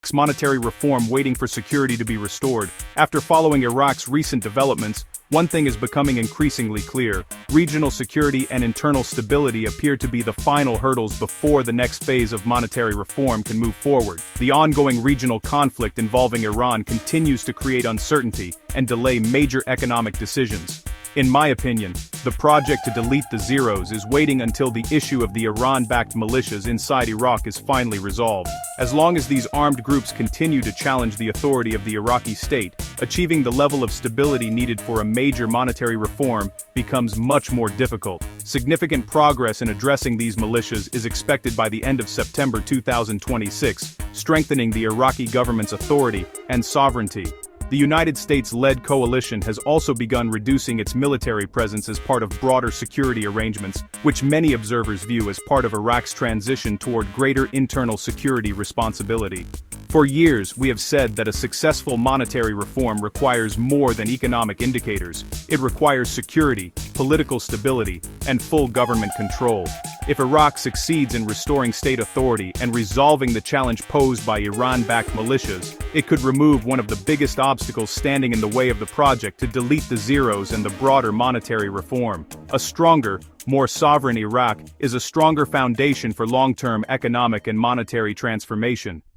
monetary reform waiting for security to be restored. After following Iraq's recent developments, one thing is becoming increasingly clear. Regional security and internal stability appear to be the final hurdles before the next phase of monetary reform can move forward. The ongoing regional conflict involving Iran continues to create uncertainty and delay major economic decisions. In my opinion, the project to delete the zeros is waiting until the issue of the Iran-backed militias inside Iraq is finally resolved. As long as these armed groups continue to challenge the authority of the Iraqi state, achieving the level of stability needed for a major monetary reform becomes much more difficult. Significant progress in addressing these militias is expected by the end of September 2026, strengthening the Iraqi government's authority and sovereignty. The United States-led coalition has also begun reducing its military presence as part of broader security arrangements, which many observers view as part of Iraq's transition toward greater internal security responsibility. For years, we have said that a successful monetary reform requires more than economic indicators. It requires security, political stability, and full government control. If Iraq succeeds in restoring state authority and resolving the challenge posed by Iran-backed militias, it could remove one of the biggest obstacles standing in the way of the project to delete the zeros and the broader monetary reform. A stronger, more sovereign Iraq is a stronger foundation for long-term economic and monetary transformation.